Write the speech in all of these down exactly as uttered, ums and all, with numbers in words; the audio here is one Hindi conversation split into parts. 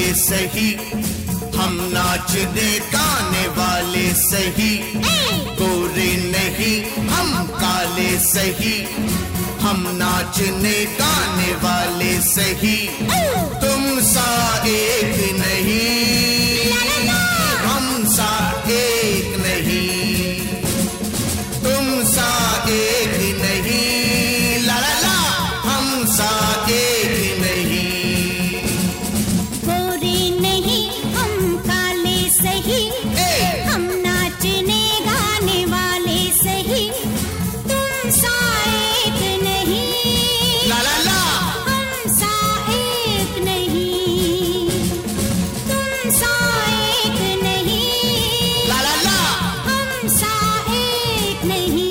सही, हम नाचने गाने वाले सही, गोरे नहीं हम काले सही, हम नाचने गाने वाले सही, तुम सा एक नहीं, हम सा एक नहीं, तुम सा एक नहीं, ला ला ला, हम सा एक नहीं। गोरे नहीं हम काले सही, हम नाचने गाने वाले सही, तुम सा एक नहीं, ला ला ला, हम सा एक नहीं, तुम सा एक नहीं, ला ला ला, हम सा एक नहीं।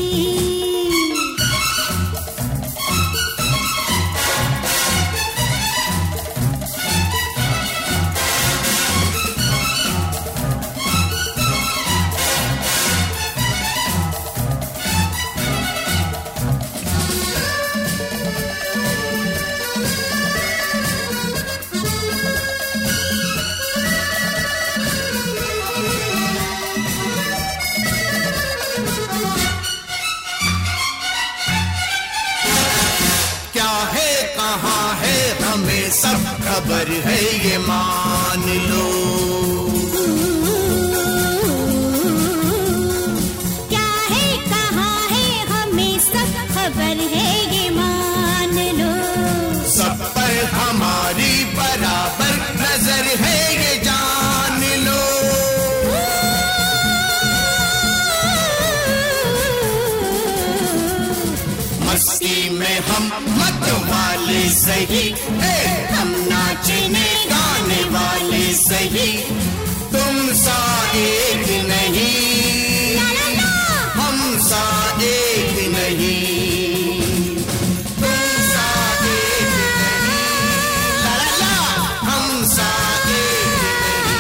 क्या है कहाँ है हमें सब खबर है, ये मान लो। क्या है कहाँ है हमें सब खबर है, ये मान लो। सब पर हमारी बराबर नजर है, ये जान लो। मस्ती में हम मत वाले सही, हम नाचने गाने वाले सही, तुम सा एक नहीं, हम सा एक नहीं, तुम सा एक नहीं, ला ला ला, हम सा एक नहीं।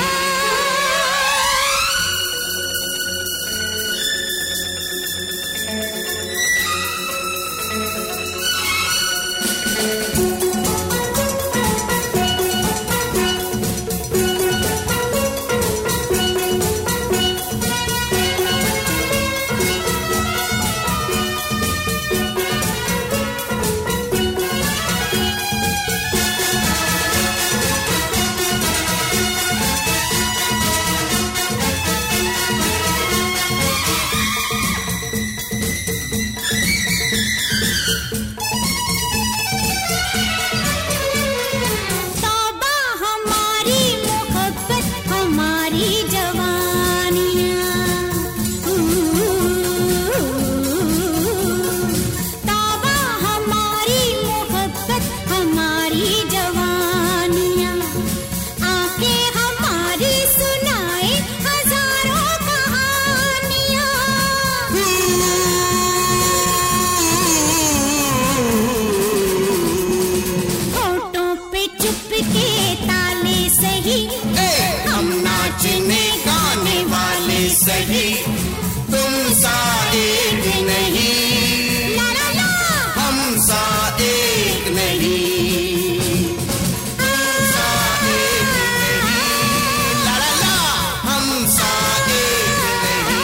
तौबा हमारी मोहब्बत हमारी जवानियाँ, तौबा हमारी मोहब्बत हमारी जवानियाँ, आके हमारी सुनाए हजारों कहानियाँ। होठों पे चुपके ताले सही, हम नाचने गाने वाले सही, तुम सा एक नहीं, ला ला ला, हम सा एक नहीं, तुम सा एक नहीं, ला ला ला, हम सा एक नहीं।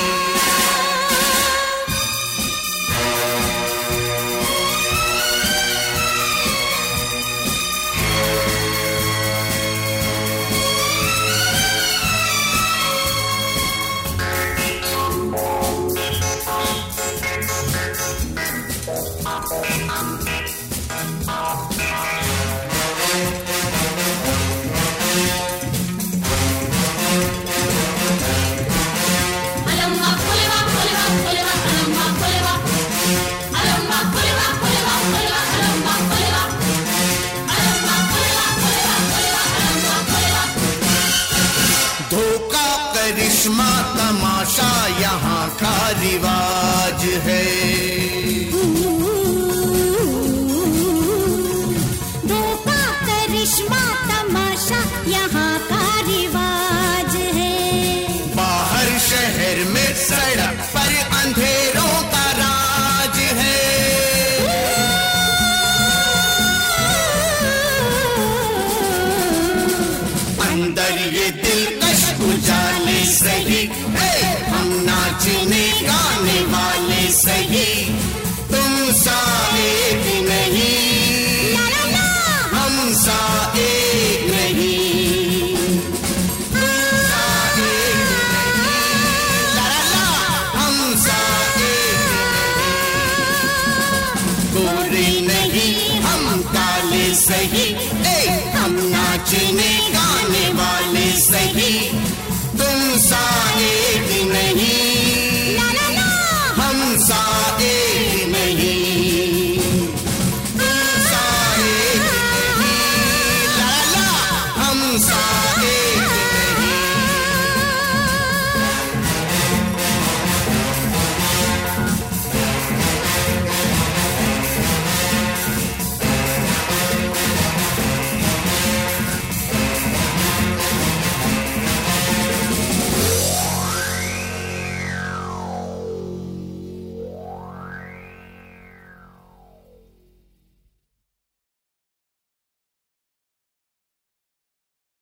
Alamba kuleva kuleva kuleva, alamba kuleva, alamba kuleva kuleva kuleva, alamba kuleva, alamba kuleva kuleva kuleva, alamba kuleva। धोखा करिश्मा तमाशा यहाँ का रिवाज है,